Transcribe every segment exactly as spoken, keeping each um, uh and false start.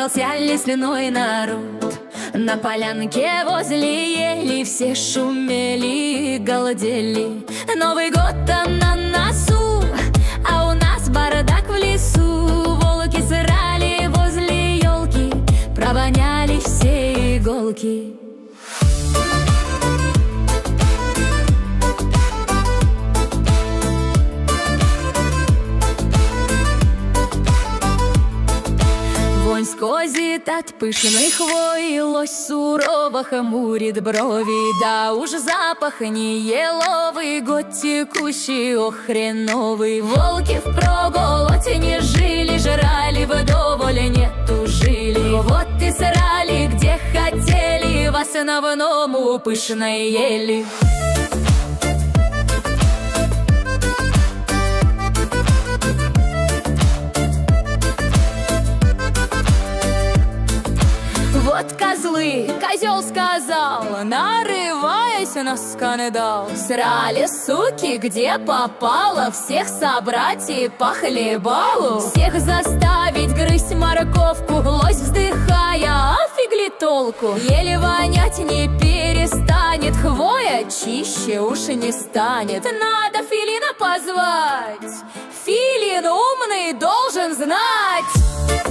Собрался лесной народ на полянке возле ели. Все шумели и галдели. Новый год там на носу, а у нас бардак в лесу. Волки срали возле елки, провоняли все иголки. Вонь сквозит от пышной хвои, лось сурово хмурит брови. Да уж запах не еловый, год текущий, ох, хреновый. Волки впроголодь не жили, жрали вдоволь, не тужили. Вот и срали, где хотели, в основном у пышной ели. Вот козлы, козел сказал, нарываясь на скандал. Срали суки, где попало, всех собрать и по хлебалу. Всех заставить грызть морковку, лось вздыхая, а фиг ли толку. Еле вонять не перестанет, хвоя чище уж не станет. Надо Филина позвать, Филин умный должен знать.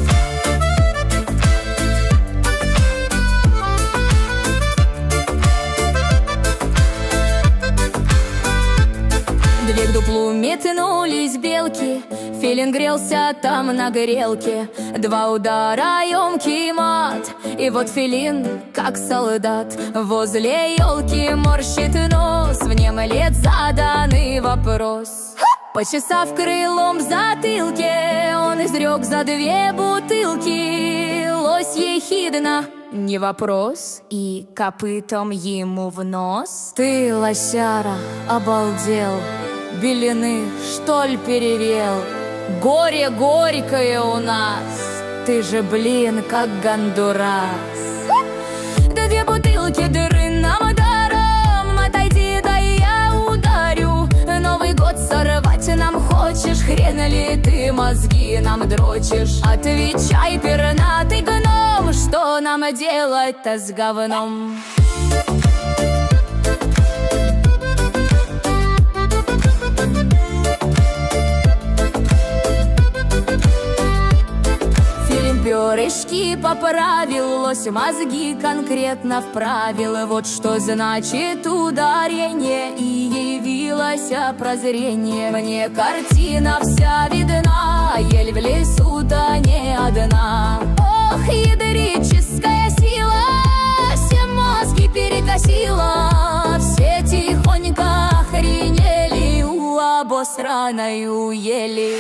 Две к дуплу метнулись белки, Филин грелся там на грелке. Два удара, емкий мат, и вот Филин, как солдат, возле елки морщит нос, внемлет заданный вопрос. Почесав крылом в затылке, он изрек за две бутылки. Лось ехидно, не вопрос, и копытом ему в нос. Ты, лосяра, обалдел, белины, что ли, перевел? Горе горькое у нас, ты же, блин, как гондурас. Да две бутылки дыры нам даром, отойди, да я ударю. Новый год сорвать нам хочешь, хрен ли ты мозги нам дрочишь? Отвечай, пернатый гном, что нам делать-то с говном? Перышки поправил, лось мозги конкретно вправил. Вот что значит ударение, и явилось прозрение. Мне картина вся видна, ель в лесу-то не одна. Ох, ядрическая сила, все мозги перекосила. Все тихонько охренели у обосраной ели.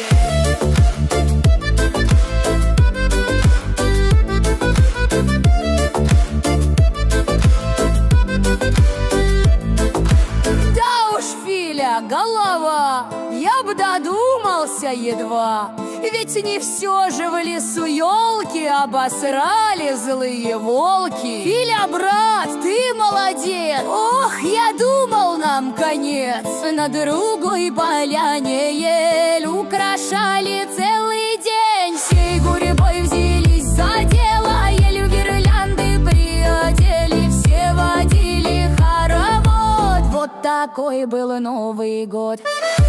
Голова, я бы додумался едва, ведь не все же в лесу елки обосрали злые волки. Филя, брат, ты молодец! Ох, я думал, нам конец. На другой поляне ель украшали целый день. Всей гурьбой взялись за дело, ель в гирлянды приодели, все водили хоровод. Вот такой был Новый год.